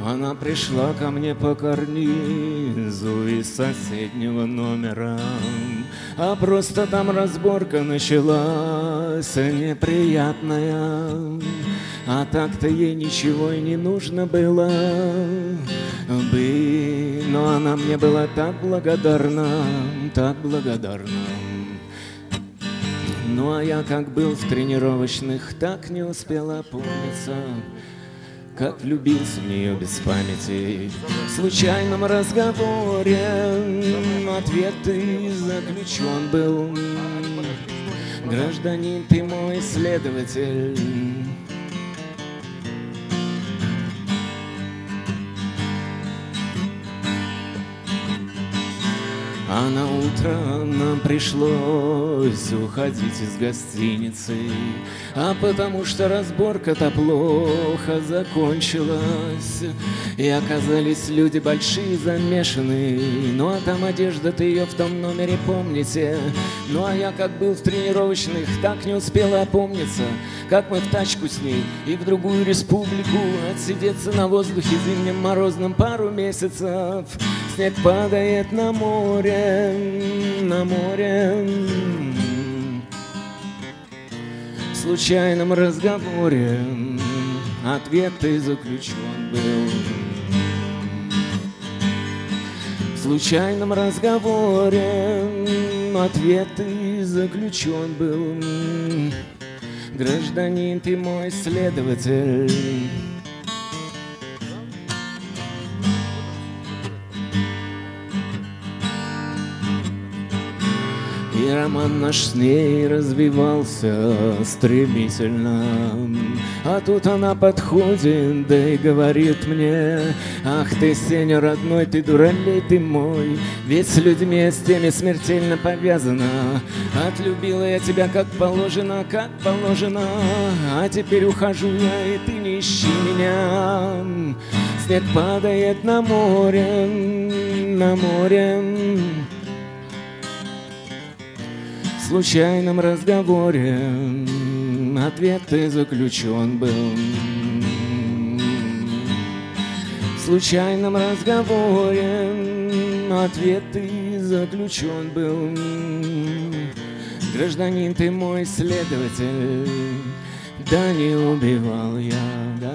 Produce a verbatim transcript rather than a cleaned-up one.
Она пришла ко мне по карнизу из соседнего номера, а просто там разборка началась неприятная. А так-то ей ничего и не нужно было бы, но она мне была так благодарна, так благодарна. Ну а я как был в тренировочных, так не успел опомниться, как влюбился в нее без памяти. В случайном разговоре ответ ты заключен был. Гражданин, ты мой следователь. А на утро нам пришлось уходить из гостиницы, а потому что разборка-то плохо закончилась, и оказались люди большие замешанные. Ну а там одежда-то ее в том номере, помните? Ну а я как был в тренировочных, так не успела опомниться, как мы в тачку с ней и в другую республику отсидеться на воздухе зимнем морозном пару месяцев. Снег падает на море, на море. В случайном разговоре ответ ты заключен был. В случайном разговоре ответ ты заключен был. Гражданин, ты мой следователь. И роман наш с ней развивался стремительно. А тут она подходит, да и говорит мне: ах ты, Сеня, родной, ты дуралей ты мой, ведь с людьми с теми смертельно повязана. Отлюбила я тебя как положено, как положено, а теперь ухожу я, и ты не ищи меня. Снег падает на море, на море. В случайном разговоре ответ ты заключен был. В случайном разговоре ответ ты заключен был. Гражданин, ты мой следователь. Да не убивал я, да.